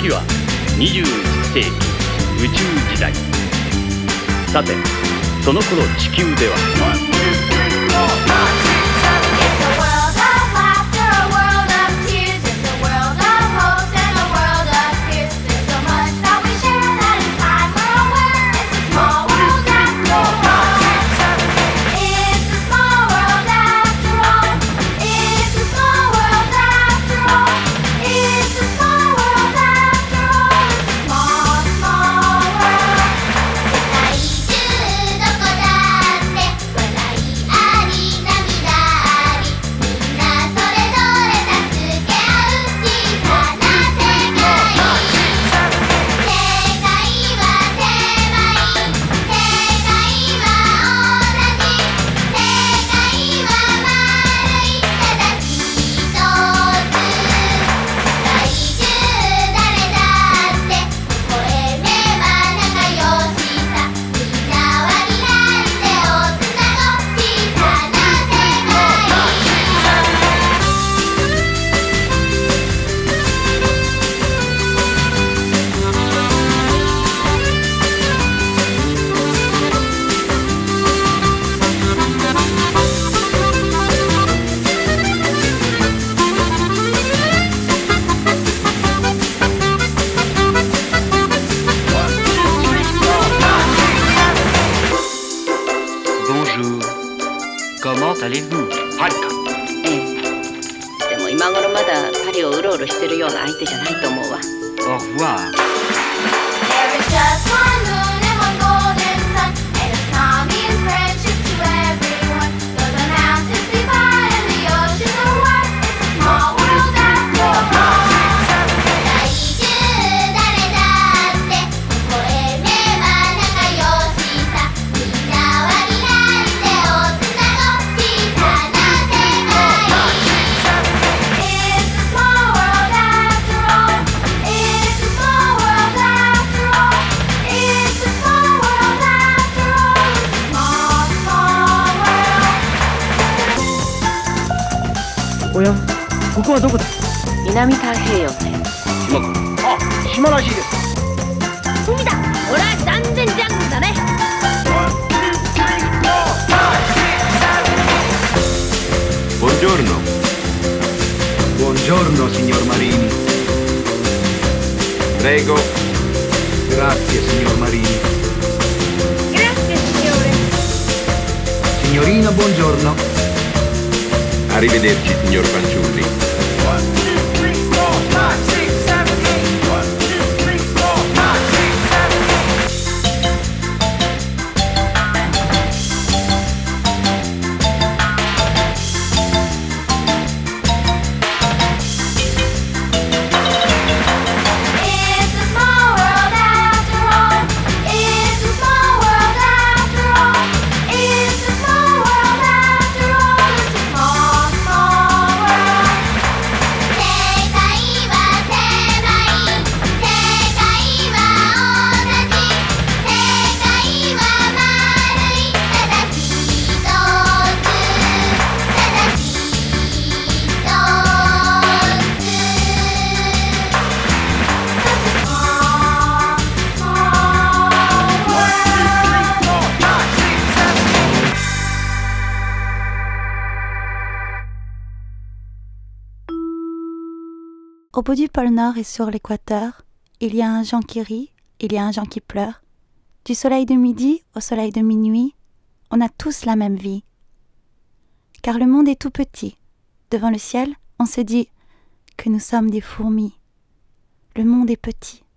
時は21世紀宇宙時代。さてその頃地球では Comment allez-vous? パリか。 ええ。でも今頃まだパリをうろうろしてるような相手じゃないと思うわ。 Au revoir. There is just one moon and one golden sun, and it's calming friendship to everyone. Though the mountains divide and the oceans are wide, it's a small world after all. 世界中誰だって微笑めば仲良しさ。みんな輪になって手をつなごう小さな世界。It's a small world after all. It's a small world after all. It's a small world after all. It's a small, small world. おや、ここはどこだ？ 南太平洋だよ。 島か。 あ、島らしいです。 海だ。ほら、断然ジャングルだね。 Buongiorno. Buongiorno, signor Marini. Prego. Grazie, signor Marini. Grazie, signore. Signorina, buongiorno. Arrivederci, signor Fanciulli. It's a small world after all. It's a small world after all. It's a small world after all. It's a small, small world. 世界は狭い。世界は同じ。世界は丸い。ただ一つ。ただ一つ。 Au bout du pôle Nord et sur l'équateur, il y a un Jean qui rit, il y a un Jean qui pleure. Du soleil de midi au soleil de minuit, on a tous la même vie. Car le monde est tout petit. Devant le ciel, on se dit que nous sommes des fourmis. Le monde est petit.